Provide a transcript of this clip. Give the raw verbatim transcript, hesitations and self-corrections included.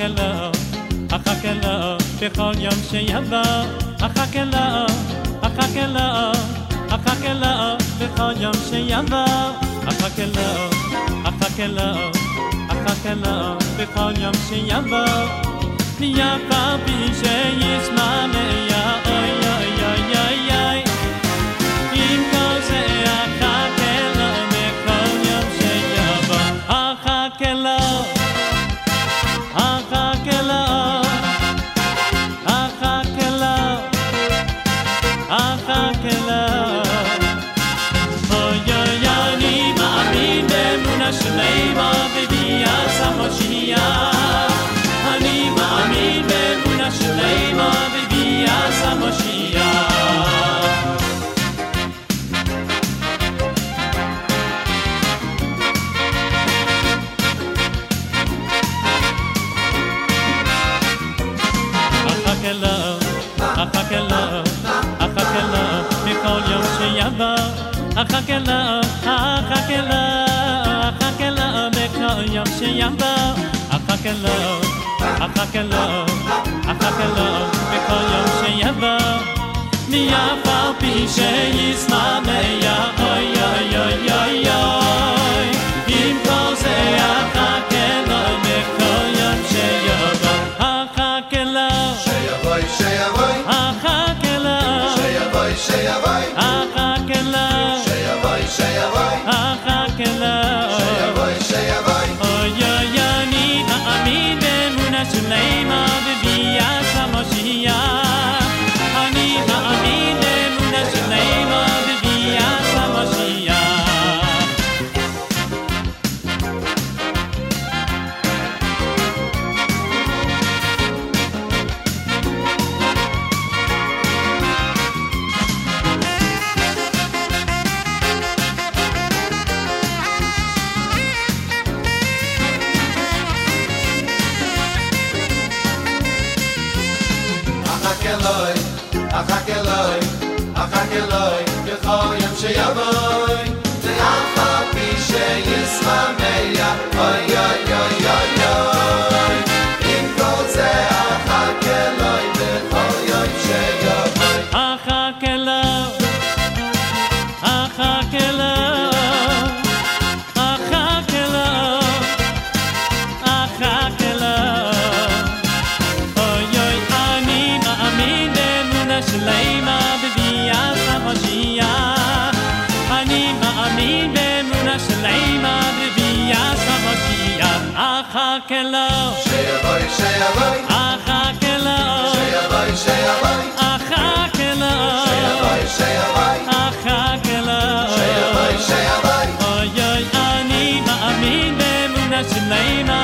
לו, אחכה לו, בכל יום שיבוא, אחכה לו, אחכה לו, אחכה לו, בכל יום שיבוא, אחכה לו, אחכה לו, אחכה לו, בכל יום שיבוא, יף על פי שישמע אוי אוי אוי אוי אוי, עם כל זה אחכה לו, בכל יום שיבוא, אחכה לו, אחכה לו, אחכה לו, אחכה לו, אוי אוי אני מאמין באמונה שלמה בביאת המשיח, אני מאמין באמונה שלמה בביאת המשיח. אחכה לו, אחכה לו, אחכה לו, בכל יום שיבוא, אחכה לו, אחכה לו, אחכה לו, בכל יום שיבוא, אחכה לו, אחכה לו, אחכה לו, בכל יום שיבוא, יף על פי שישמע אוי אוי אוי אוי אוי, עם כל זה אחכה לו, בכל יום שיבוא, אחכה לו, שיבואי שיבואי, אחכה לו, שיבואי שיבואי, אחכה לו, שיבואי שיבואי, אחכה לו, שיבואי שיבואי, אוי אוי אני מאמין באמונה שלמה בביאת המשיח, אני מאמין באמונה שלמה בביאת המשיח. אחכה אלוהי, אחכה אלוהי, בכל יום שיבואי, ואף על פי שישמע אוי אוי אוי אוי אוי, עם כל זה אחכה אלוהי, בכל יום שיבואי, אחכה לו, אחכה לו, אחכה לו, אחכה לו, אוי אוי אני מאמין באמונה שלמה בביאת המשיח, אני מאמין באמונה שלמה בביאת המשיח, אחכה לו, שיבואי שיבואי, אחכה לו, שיבואי שיבואי, אחכה לו, שיבואי שיבואי, אחכה לו, שיבואי שיבואי, אוי אוי אני מאמין באמונה שלמה